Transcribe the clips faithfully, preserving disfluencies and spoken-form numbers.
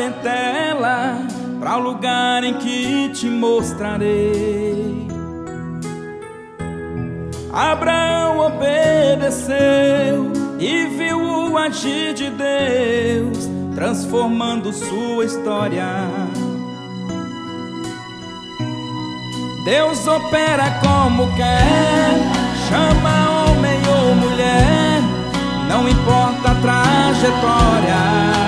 cautela para o lugar em que te mostrarei. Abraão obedeceu e viu o agir de Deus, transformando sua história. Deus opera como quer, chama homem ou mulher, não importa a trajetória.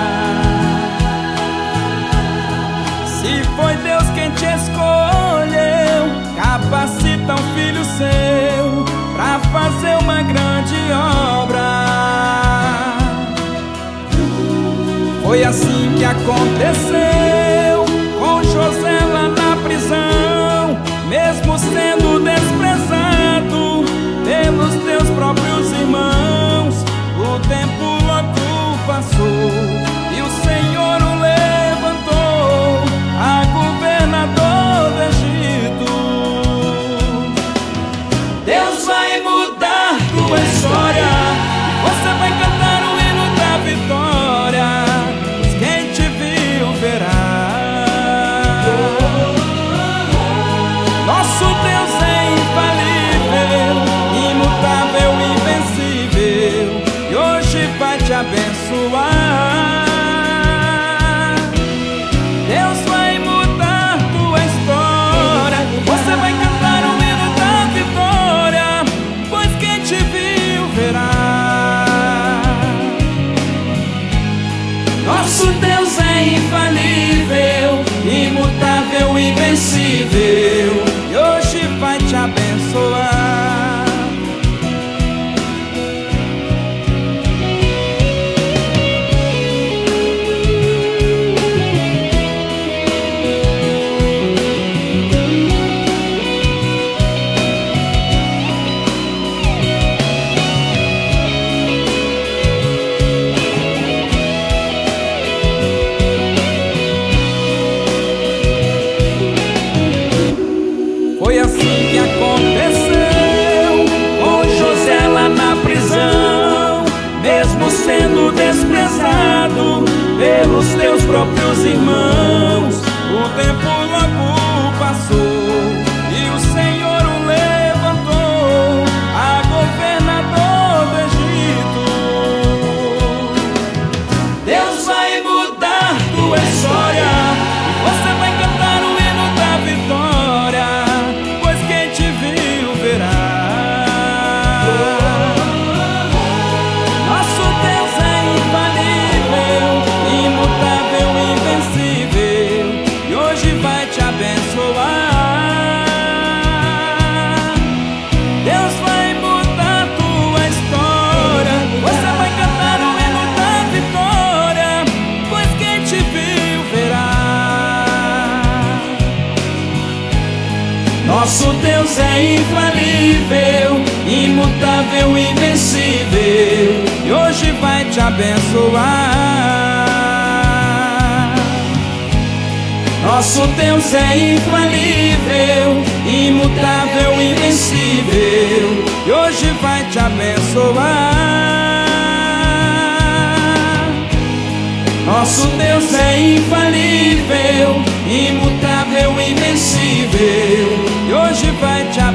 Se foi Deus quem te escolheu, capacita um filho seu pra fazer uma grande obra. Foi assim que aconteceu com José lá na prisão, mesmo sendo desprezado pelos teus próprios irmãos. O tempo logo passou e o Senhor o levantou a governador do Egito. Deus vai mudar tua história, você vai cantar o hino da vitória, pois quem te viu verá. Nosso Deus é infalível, imutável, invencível, e hoje vai te abençoar. Deus vai mudar tua história, você vai cantar o hino da vitória, pois quem te viu verá. Nosso Deus é infalível, imutável, invencível, e hoje vai te abençoar. Foi assim que aconteceu com José lá na prisão, mesmo sendo desprezado pelos teus próprios irmãos. O tempo logo passou e o Senhor o levantou a governador do Egito. Deus vai mudar tua história, você vai cantar o hino da vitória, pois quem te viu verá. Nosso Deus é infalível, imutável, invencível, e hoje vai te abençoar. Deus vai mudar tua história, você vai cantar o hino da vitória, pois quem te viu verá. Nosso Deus é infalível, imutável, invencível, e hoje vai te abençoar. Nosso Deus é infalível, imutável, invencível, e hoje vai te abençoar. Nosso Deus é infalível, imutável, invencível, e hoje vai te abençoar.